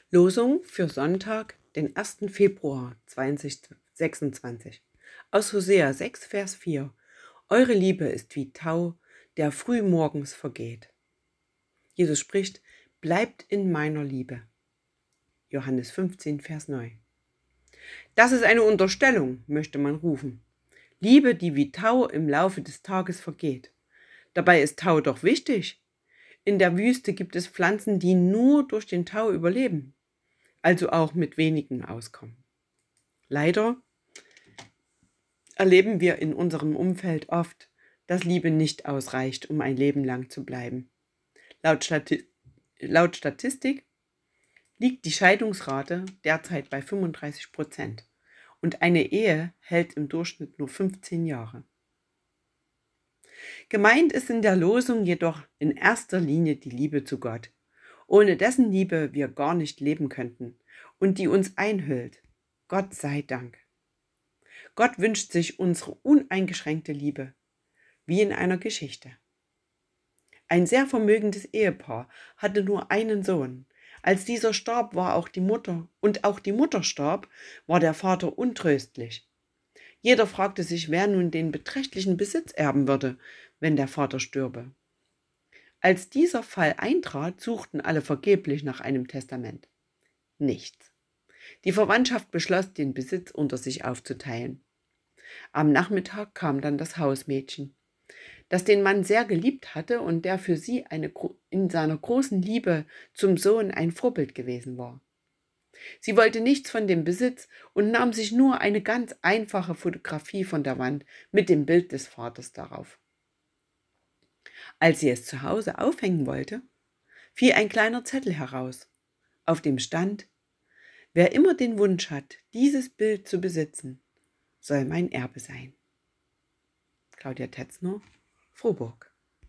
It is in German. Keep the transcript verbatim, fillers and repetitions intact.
Losung für Sonntag, den ersten Februar zweitausendsechsundzwanzig. Aus Hosea sechs, Vers vier. Eure Liebe ist wie Tau, der frühmorgens vergeht. Jesus spricht, bleibt in meiner Liebe. Johannes fünfzehn, Vers neun. Das ist eine Unterstellung, möchte man rufen. Liebe, die wie Tau im Laufe des Tages vergeht. Dabei ist Tau doch wichtig. In der Wüste gibt es Pflanzen, die nur durch den Tau überleben, also auch mit wenigen auskommen. Leider erleben wir in unserem Umfeld oft, dass Liebe nicht ausreicht, um ein Leben lang zu bleiben. Laut, Stati- laut Statistik liegt die Scheidungsrate derzeit bei fünfunddreißig Prozent und eine Ehe hält im Durchschnitt nur fünfzehn Jahre. Gemeint ist in der Losung jedoch in erster Linie die Liebe zu Gott, ohne dessen Liebe wir gar nicht leben könnten und die uns einhüllt. Gott sei Dank. Gott wünscht sich unsere uneingeschränkte Liebe, wie in einer Geschichte. Ein sehr vermögendes Ehepaar hatte nur einen Sohn. Als dieser starb, war auch die Mutter, und auch die Mutter starb, war der Vater untröstlich. Jeder fragte sich, wer nun den beträchtlichen Besitz erben würde, wenn der Vater stürbe. Als dieser Fall eintrat, suchten alle vergeblich nach einem Testament. Nichts. Die Verwandtschaft beschloss, den Besitz unter sich aufzuteilen. Am Nachmittag kam dann das Hausmädchen, das den Mann sehr geliebt hatte und der für sie eine, in seiner großen Liebe zum Sohn ein Vorbild gewesen war. Sie wollte nichts von dem Besitz und nahm sich nur eine ganz einfache Fotografie von der Wand mit dem Bild des Vaters darauf. Als sie es zu Hause aufhängen wollte, fiel ein kleiner Zettel heraus, auf dem stand: Wer immer den Wunsch hat, dieses Bild zu besitzen, soll mein Erbe sein. Claudia Tetzner, Frohburg.